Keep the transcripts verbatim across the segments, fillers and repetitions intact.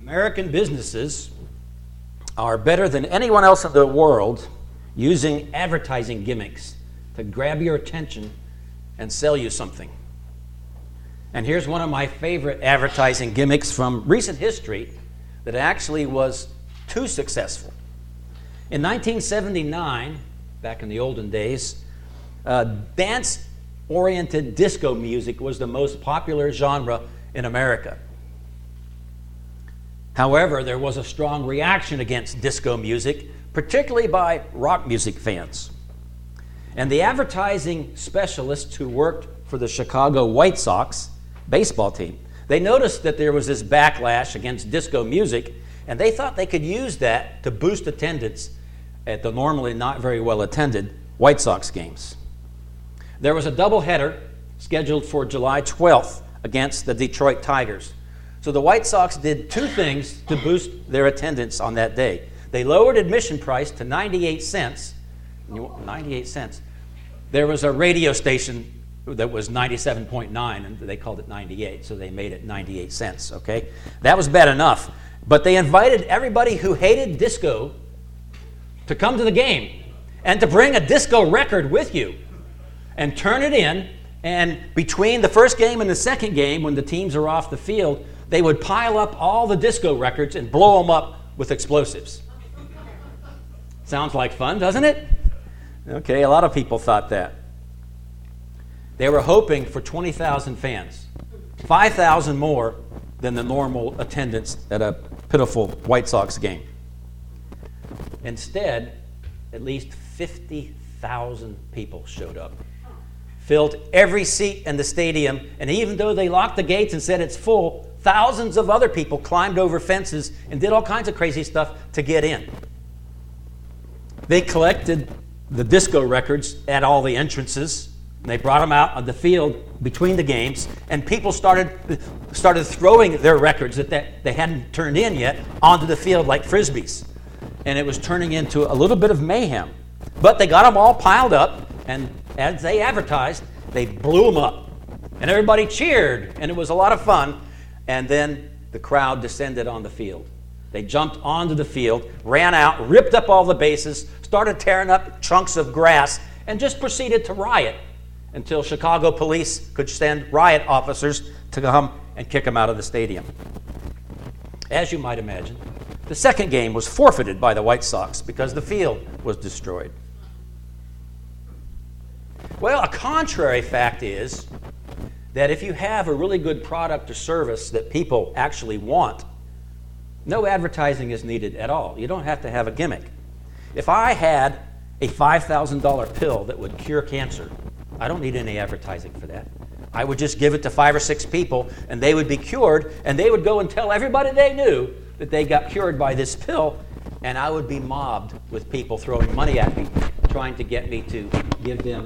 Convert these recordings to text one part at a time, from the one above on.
American businesses are better than anyone else in the world using advertising gimmicks to grab your attention and sell you something. And here's one of my favorite advertising gimmicks from recent history that actually was too successful. In nineteen seventy-nine, back in the olden days, uh, dance-oriented disco music was the most popular genre in America. However, there was a strong reaction against disco music, particularly by rock music fans. And the advertising specialists who worked for the Chicago White Sox baseball team, they noticed that there was this backlash against disco music, and they thought they could use that to boost attendance at the normally not very well attended White Sox games. There was a doubleheader scheduled for July twelfth against the Detroit Tigers. So the White Sox did two things to boost their attendance on that day. They lowered admission price to ninety-eight cents. ninety-eight cents. There was a radio station that was ninety-seven point nine, and they called it ninety-eight, so they made it ninety-eight cents, okay? That was bad enough. But they invited everybody who hated disco to come to the game and to bring a disco record with you and turn it in, and between the first game and the second game, when the teams are off the field, they would pile up all the disco records and blow them up with explosives. Sounds like fun, doesn't it? Okay, a lot of people thought that. They were hoping for twenty thousand fans, five thousand more than the normal attendance at a pitiful White Sox game. Instead, at least fifty thousand people showed up, filled every seat in the stadium, and even though they locked the gates and said it's full, thousands of other people climbed over fences and did all kinds of crazy stuff to get in. They collected the disco records at all the entrances, and they brought them out on the field between the games, and people started started throwing their records that they, they hadn't turned in yet onto the field like frisbees. And it was turning into a little bit of mayhem. But they got them all piled up, and as they advertised, they blew them up. And everybody cheered, and it was a lot of fun. And then the crowd descended on the field. They jumped onto the field, ran out, ripped up all the bases, started tearing up chunks of grass, and just proceeded to riot until Chicago police could send riot officers to come and kick them out of the stadium. As you might imagine, the second game was forfeited by the White Sox because the field was destroyed. Well, a contrary fact is that if you have a really good product or service that people actually want, no advertising is needed at all. You don't have to have a gimmick. If I had a five thousand dollars pill that would cure cancer, I don't need any advertising for that. I would just give it to five or six people, and they would be cured, and they would go and tell everybody they knew that they got cured by this pill, and I would be mobbed with people throwing money at me, trying to get me to give them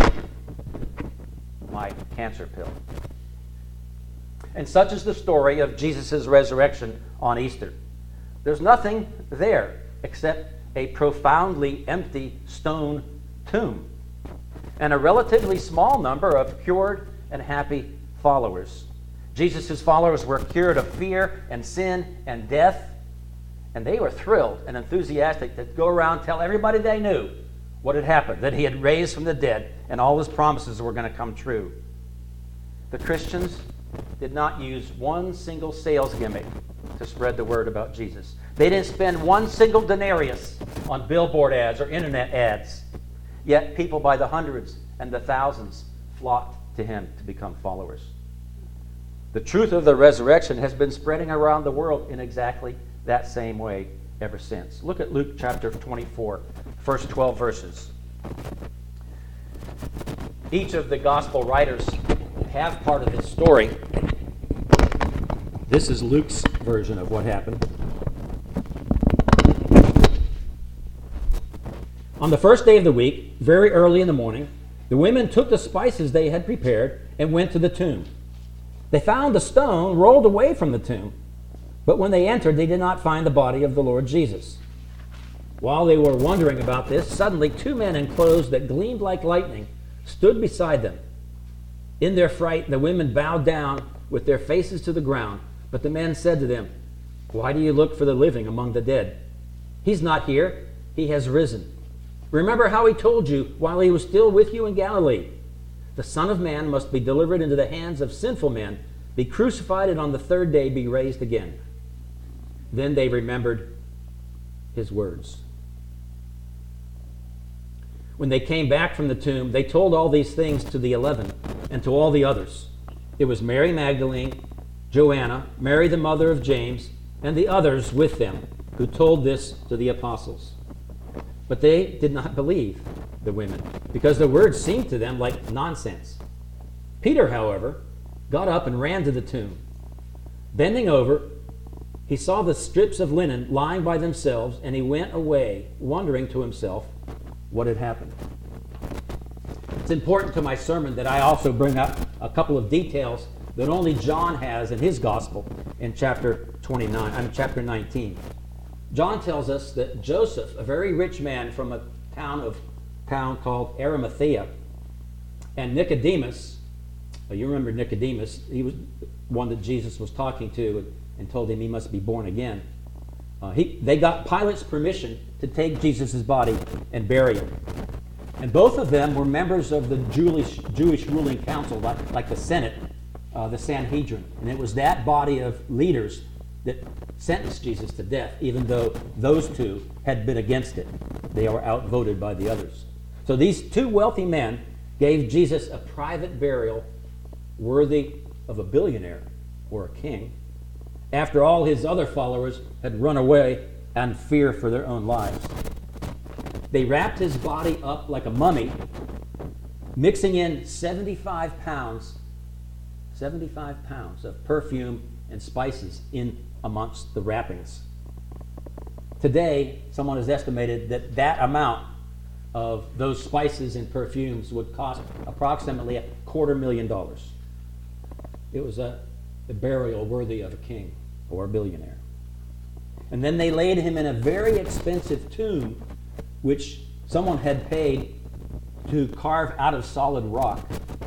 my cancer pill. And such is the story of Jesus' resurrection on Easter. There's nothing there except a profoundly empty stone tomb and a relatively small number of cured and happy followers. Jesus' followers were cured of fear and sin and death, and they were thrilled and enthusiastic to go around and tell everybody they knew what had happened, that he had raised from the dead, and all his promises were going to come true. The Christians did not use one single sales gimmick to spread the word about Jesus. They didn't spend one single denarius on billboard ads or internet ads. Yet people by the hundreds and the thousands flocked to him to become followers. The truth of the resurrection has been spreading around the world in exactly that same way ever since. Look at Luke chapter twenty-four, first twelve verses. Each of the gospel writers have part of this story. This is Luke's version of what happened. On the first day of the week, very early in the morning, the women took the spices they had prepared and went to the tomb. They found the stone rolled away from the tomb, but when they entered, they did not find the body of the Lord Jesus. While they were wondering about this, suddenly two men in clothes that gleamed like lightning stood beside them. In their fright, the women bowed down with their faces to the ground, but the men said to them, Why do you look for the living among the dead? He's not here. He has risen. Remember how he told you while he was still with you in Galilee. The Son of Man must be delivered into the hands of sinful men, be crucified, and on the third day be raised again." Then they remembered his words. When they came back from the tomb, they told all these things to the eleven and to all the others. It was Mary Magdalene, Joanna, Mary the mother of James, and the others with them who told this to the apostles. But they did not believe the women, because the words seemed to them like nonsense. Peter, however, got up and ran to the tomb. Bending over, he saw the strips of linen lying by themselves, and he went away, wondering to himself what had happened. It's important to my sermon that I also bring up a couple of details that only John has in his gospel in chapter twenty-nine, I mean, chapter nineteen. John tells us that Joseph, a very rich man from a town of town called Arimathea, and Nicodemus, you remember Nicodemus, he was one that Jesus was talking to and, and told him he must be born again. Uh, he, they got Pilate's permission to take Jesus' body and bury him. And both of them were members of the Jewish, Jewish ruling council, like, like the Senate, uh, the Sanhedrin. And it was that body of leaders that sentenced Jesus to death, even though those two had been against it. They were outvoted by the others. So these two wealthy men gave Jesus a private burial worthy of a billionaire or a king, after all his other followers had run away in fear for their own lives. They wrapped his body up like a mummy, mixing in seventy-five pounds, seventy-five pounds of perfume and spices in amongst the wrappings. Today, someone has estimated that that amount of those spices and perfumes would cost approximately a quarter million dollars. It was a, a burial worthy of a king or a billionaire. And then they laid him in a very expensive tomb, which someone had paid to carve out of solid rock.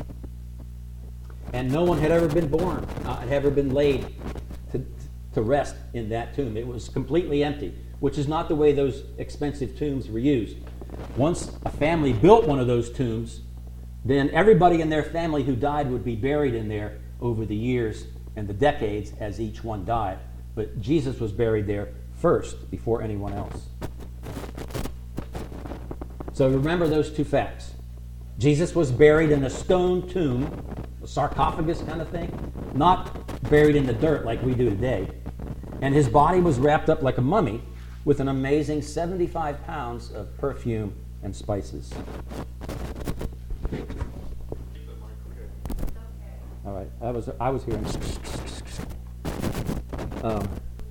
And no one had ever been born, uh, had ever been laid to, to rest in that tomb. It was completely empty, which is not the way those expensive tombs were used. Once a family built one of those tombs, then everybody in their family who died would be buried in there over the years and the decades as each one died. But Jesus was buried there first before anyone else. So remember those two facts. Jesus was buried in a stone tomb, a sarcophagus kind of thing, not buried in the dirt like we do today. And his body was wrapped up like a mummy with an amazing seventy-five pounds of perfume and spices. All right, I was I was hearing. Um,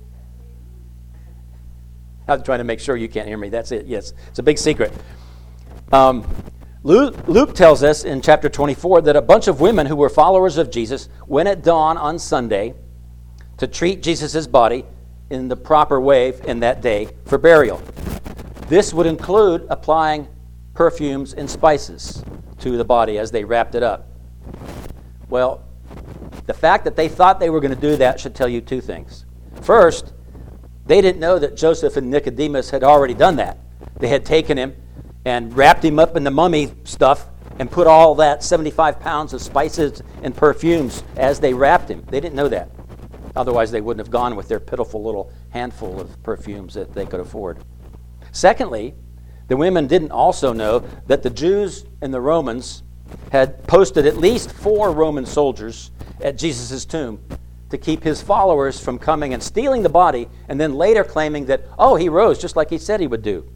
I was trying to make sure you can't hear me. That's it. Yes, it's a big secret. Um, Luke, Luke tells us in chapter twenty-four that a bunch of women who were followers of Jesus went at dawn on Sunday to treat Jesus' body in the proper way in that day for burial. This would include applying perfumes and spices to the body as they wrapped it up. Well, the fact that they thought they were going to do that should tell you two things. First, they didn't know that Joseph and Nicodemus had already done that. They had taken him and wrapped him up in the mummy stuff and put all that seventy-five pounds of spices and perfumes as they wrapped him. They didn't know that. Otherwise, they wouldn't have gone with their pitiful little handful of perfumes that they could afford. Secondly, the women didn't also know that the Jews and the Romans had posted at least four Roman soldiers at Jesus' tomb to keep his followers from coming and stealing the body and then later claiming that, oh, he rose just like he said he would do.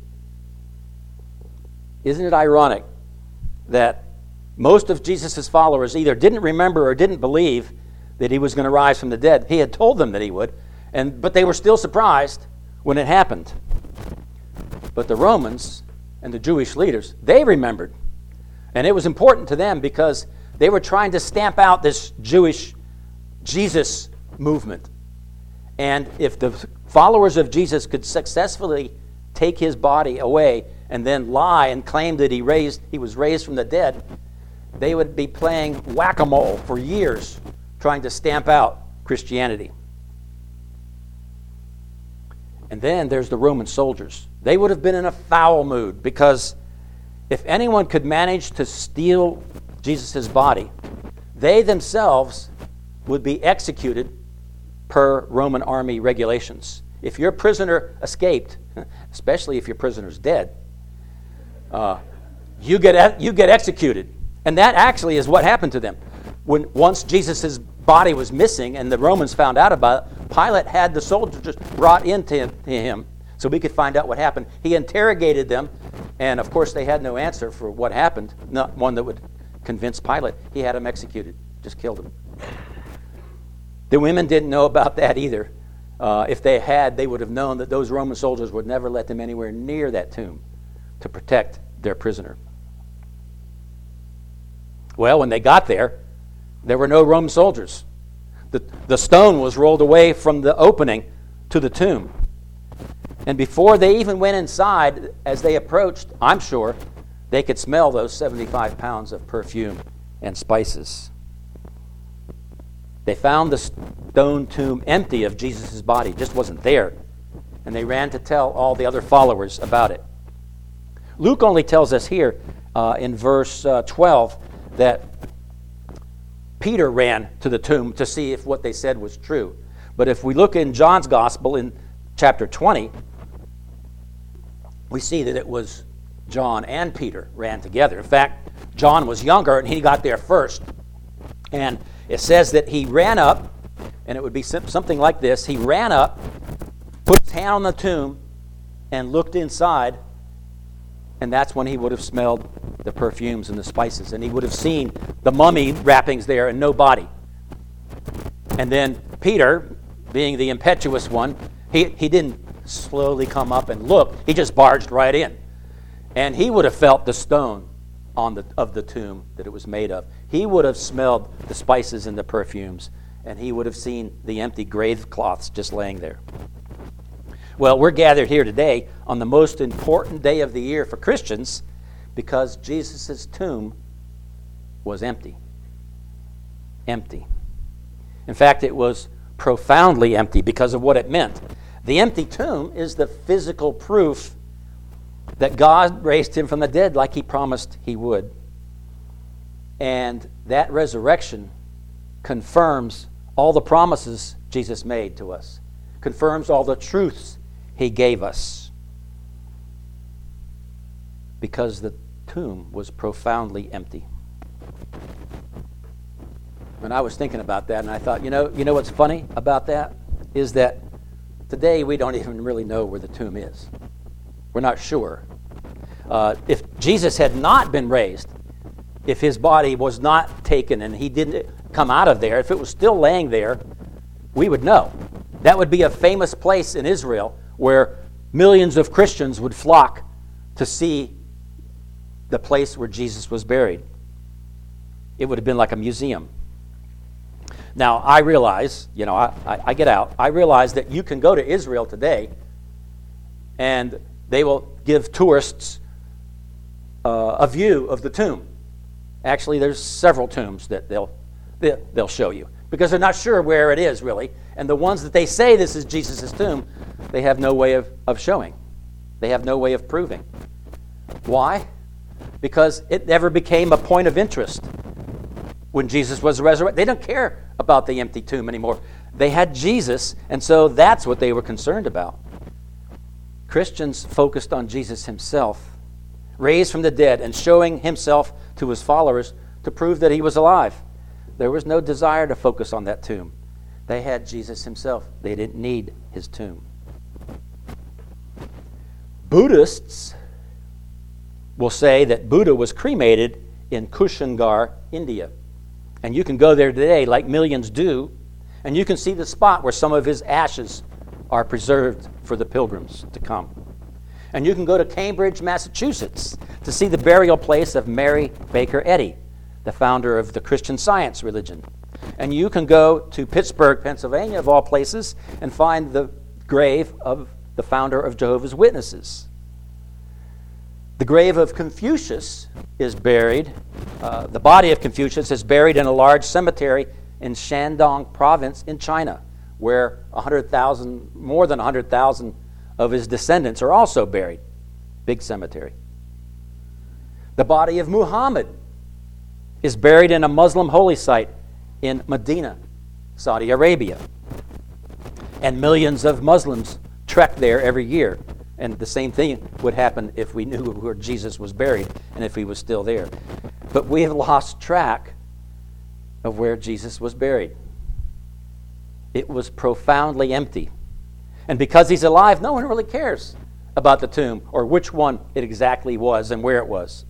Isn't it ironic that most of Jesus' followers either didn't remember or didn't believe that he was going to rise from the dead? He had told them that he would, and but they were still surprised when it happened. But the Romans and the Jewish leaders, they remembered. And it was important to them because they were trying to stamp out this Jewish Jesus movement. And if the followers of Jesus could successfully take his body away and then lie and claim that he raised, he was raised from the dead, they would be playing whack-a-mole for years trying to stamp out Christianity. And then there's the Roman soldiers. They would have been in a foul mood, because if anyone could manage to steal Jesus' body, they themselves would be executed per Roman army regulations. If your prisoner escaped, especially if your prisoner's dead, uh, you get you get executed. And that actually is what happened to them. When once Jesus' body was missing and the Romans found out about it, Pilate had the soldiers just brought into him so we could find out what happened. He interrogated them, and of course they had no answer for what happened, not one that would convince Pilate. He had them executed, just killed them. The women didn't know about that either. Uh, if they had, they would have known that those Roman soldiers would never let them anywhere near that tomb to protect their prisoner. Well, when they got there, there were no Roman soldiers. The, the stone was rolled away from the opening to the tomb. And before they even went inside, as they approached, I'm sure, they could smell those seventy-five pounds of perfume and spices. They found the stone tomb empty of Jesus' body, just wasn't there. And they ran to tell all the other followers about it. Luke only tells us here uh, in verse uh, twelve that Peter ran to the tomb to see if what they said was true. But if we look in John's Gospel in chapter twenty, we see that it was John and Peter ran together. In fact, John was younger and he got there first. And it says that he ran up, and it would be something like this. He ran up, put his hand on the tomb, and looked inside, and that's when he would have smelled the perfumes and the spices, and he would have seen the mummy wrappings there and no body. And then Peter, being the impetuous one, he, he didn't slowly come up and look. He just barged right in. And he would have felt the stone on the of the tomb that it was made of. He would have smelled the spices and the perfumes, and he would have seen the empty grave cloths just laying there. Well, we're gathered here today on the most important day of the year for Christians because Jesus' tomb was empty. Empty. In fact, it was profoundly empty because of what it meant. The empty tomb is the physical proof that God raised him from the dead like he promised he would. And that resurrection confirms all the promises Jesus made to us, confirms all the truths he gave us, because the tomb was profoundly empty. And I was thinking about that, and I thought, you know, you know what's funny about that is that today we don't even really know where the tomb is. We're not sure. Uh, if Jesus had not been raised, if his body was not taken and he didn't come out of there, if it was still laying there, we would know. That would be a famous place in Israel where millions of Christians would flock to see the place where Jesus was buried. It would have been like a museum. Now, I realize, you know, I, I, I get out, I realize that you can go to Israel today and they will give tourists uh, a view of the tomb. Actually, there's several tombs that they'll, they'll show you because they're not sure where it is, really. And the ones that they say this is Jesus' tomb, they have no way of, of showing. They have no way of proving. Why? Because it never became a point of interest when Jesus was resurrected. They don't care about the empty tomb anymore. They had Jesus, and so that's what they were concerned about. Christians focused on Jesus himself, raised from the dead, and showing himself to his followers to prove that he was alive. There was no desire to focus on that tomb. They had Jesus himself. They didn't need his tomb. Buddhists will say that Buddha was cremated in Kushangar, India. And you can go there today, like millions do, and you can see the spot where some of his ashes are preserved for the pilgrims to come. And you can go to Cambridge, Massachusetts, to see the burial place of Mary Baker Eddy, the founder of the Christian Science religion. And you can go to Pittsburgh, Pennsylvania, of all places, and find the grave of the founder of Jehovah's Witnesses. The grave of Confucius is buried, uh, the body of Confucius is buried in a large cemetery in Shandong province in China, where one hundred thousand, more than one hundred thousand of his descendants are also buried. Big cemetery. The body of Muhammad is buried in a Muslim holy site in Medina, Saudi Arabia. And millions of Muslims trek there every year. And the same thing would happen if we knew where Jesus was buried and if he was still there. But we have lost track of where Jesus was buried. It was profoundly empty. And because he's alive, no one really cares about the tomb or which one it exactly was and where it was.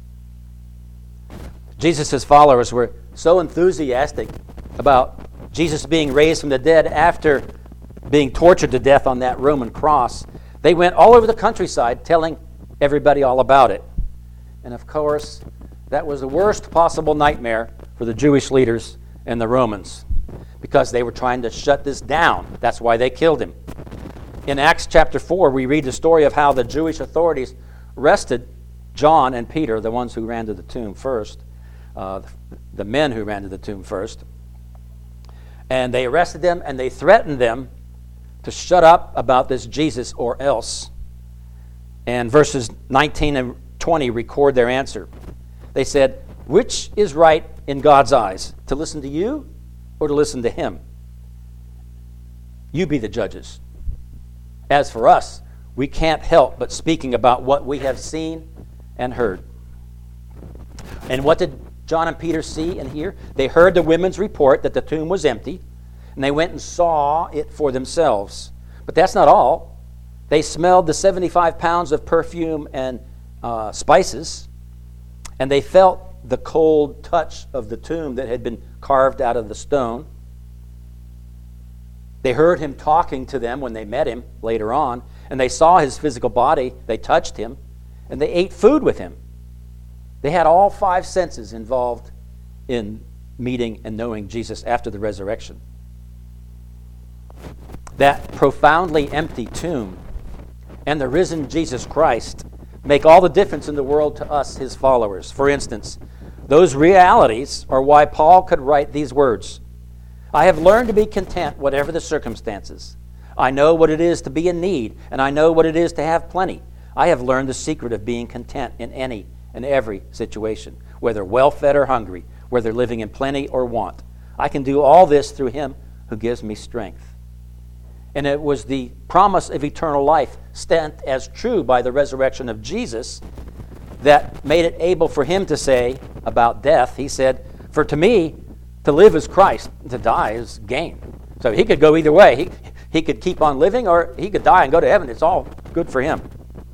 Jesus' followers were so enthusiastic about Jesus being raised from the dead after being tortured to death on that Roman cross. They went all over the countryside telling everybody all about it. And of course, that was the worst possible nightmare for the Jewish leaders and the Romans because they were trying to shut this down. That's why they killed him. In Acts chapter four, we read the story of how the Jewish authorities arrested John and Peter, the ones who ran to the tomb first, uh, the men who ran to the tomb first. And they arrested them and they threatened them to shut up about this Jesus or else. And verses nineteen and twenty record their answer. They said, "Which is right in God's eyes, to listen to you or to listen to him? You be the judges. As for us, we can't help but speaking about what we have seen and heard." And what did John and Peter see and hear? They heard the women's report that the tomb was empty, and they went and saw it for themselves. But that's not all. They smelled the seventy-five pounds of perfume and uh, spices, and they felt the cold touch of the tomb that had been carved out of the stone. They heard him talking to them when they met him later on, and they saw his physical body. They touched him, and they ate food with him. They had all five senses involved in meeting and knowing Jesus after the resurrection. That profoundly empty tomb and the risen Jesus Christ make all the difference in the world to us, his followers. For instance, those realities are why Paul could write these words: "I have learned to be content whatever the circumstances. I know what it is to be in need, and I know what it is to have plenty. I have learned the secret of being content in any and every situation, whether well-fed or hungry, whether living in plenty or want. I can do all this through him who gives me strength." And it was the promise of eternal life stamped as true by the resurrection of Jesus that made it able for him to say about death, he said, "For to me, to live is Christ, to die is gain." So he could go either way. He, he could keep on living or he could die and go to heaven. It's all good for him.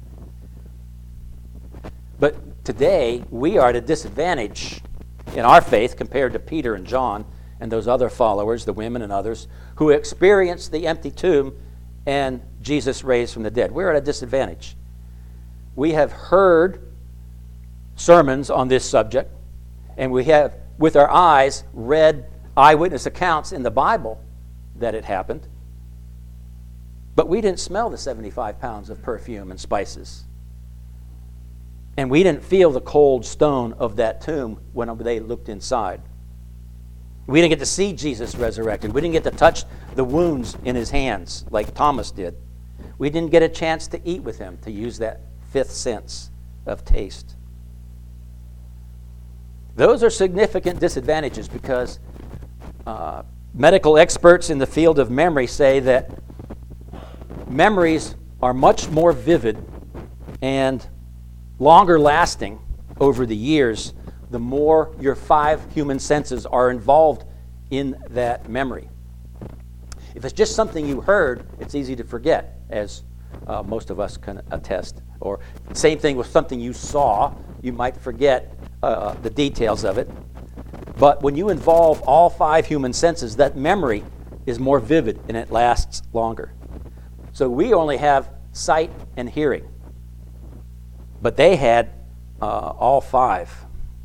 But today, we are at a disadvantage in our faith compared to Peter and John and those other followers, the women and others, who experienced the empty tomb and Jesus raised from the dead. We're at a disadvantage. We have heard sermons on this subject, and we have, with our eyes, read eyewitness accounts in the Bible that it happened. But we didn't smell the seventy-five pounds of perfume and spices. And we didn't feel the cold stone of that tomb when they looked inside. We didn't get to see Jesus resurrected. We didn't get to touch the wounds in his hands like Thomas did. We didn't get a chance to eat with him, to use that fifth sense of taste. Those are significant disadvantages because uh, medical experts in the field of memory say that memories are much more vivid and longer lasting over the years the more your five human senses are involved in that memory. If it's just something you heard, it's easy to forget, as uh, most of us can attest. Or same thing with something you saw, you might forget uh, the details of it. But when you involve all five human senses, that memory is more vivid and it lasts longer. So we only have sight and hearing, but they had uh, all five.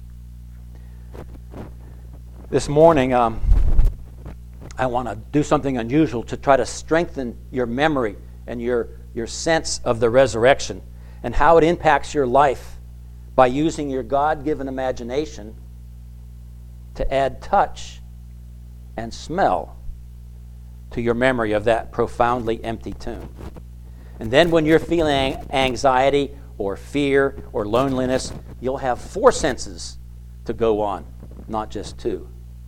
This morning, um, I want to do something unusual to try to strengthen your memory and your, your sense of the resurrection and how it impacts your life by using your God-given imagination to add touch and smell to your memory of that profoundly empty tomb. And then when you're feeling anxiety or fear or loneliness, you'll have four senses to go on, not just two.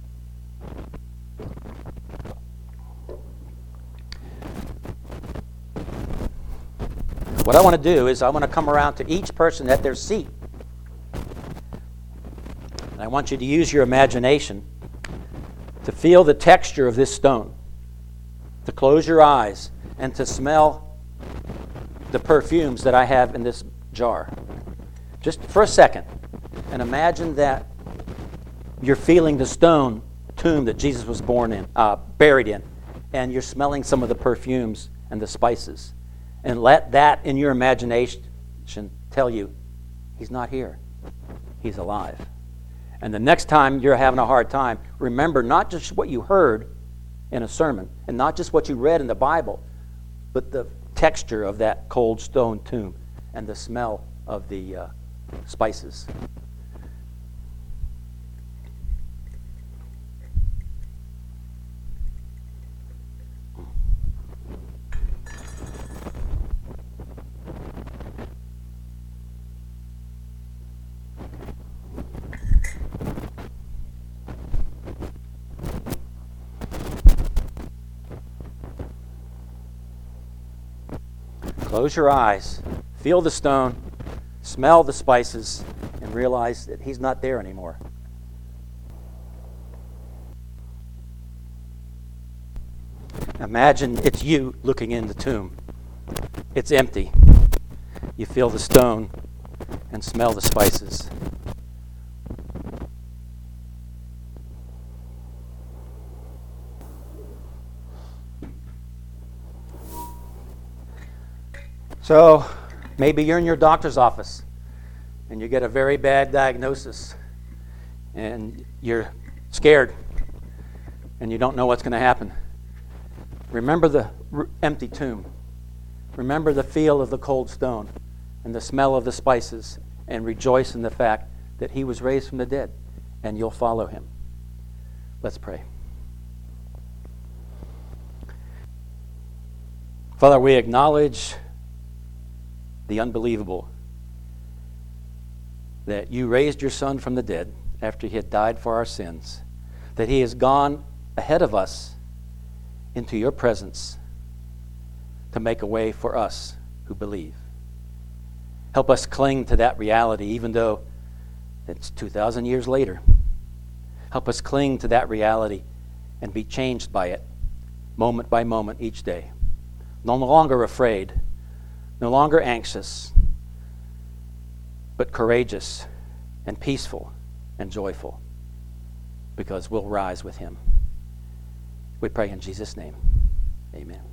What I want to do is I want to come around to each person at their seat. And I want you to use your imagination to feel the texture of this stone, to close your eyes, and to smell the perfumes that I have in this jar. Just for a second. And imagine that you're feeling the stone tomb that Jesus was born in, uh, buried in, and you're smelling some of the perfumes and the spices. And let that in your imagination tell you, he's not here. He's alive. And the next time you're having a hard time, remember not just what you heard in a sermon, and not just what you read in the Bible, but the texture of that cold stone tomb and the smell of the uh, spices. Close your eyes, feel the stone, smell the spices, and realize that he's not there anymore. Imagine it's you looking in the tomb. It's empty. You feel the stone and smell the spices. So maybe you're in your doctor's office and you get a very bad diagnosis and you're scared and you don't know what's going to happen. Remember the r- empty tomb. Remember the feel of the cold stone and the smell of the spices, and rejoice in the fact that he was raised from the dead, and you'll follow him. Let's pray. Father, we acknowledge the unbelievable, that you raised your Son from the dead after he had died for our sins, that he has gone ahead of us into your presence to make a way for us who believe. Help us cling to that reality, even though it's two thousand years later. Help us cling to that reality and be changed by it, moment by moment, each day. No longer afraid, no longer anxious, but courageous and peaceful and joyful, because we'll rise with him. We pray in Jesus' name. Amen.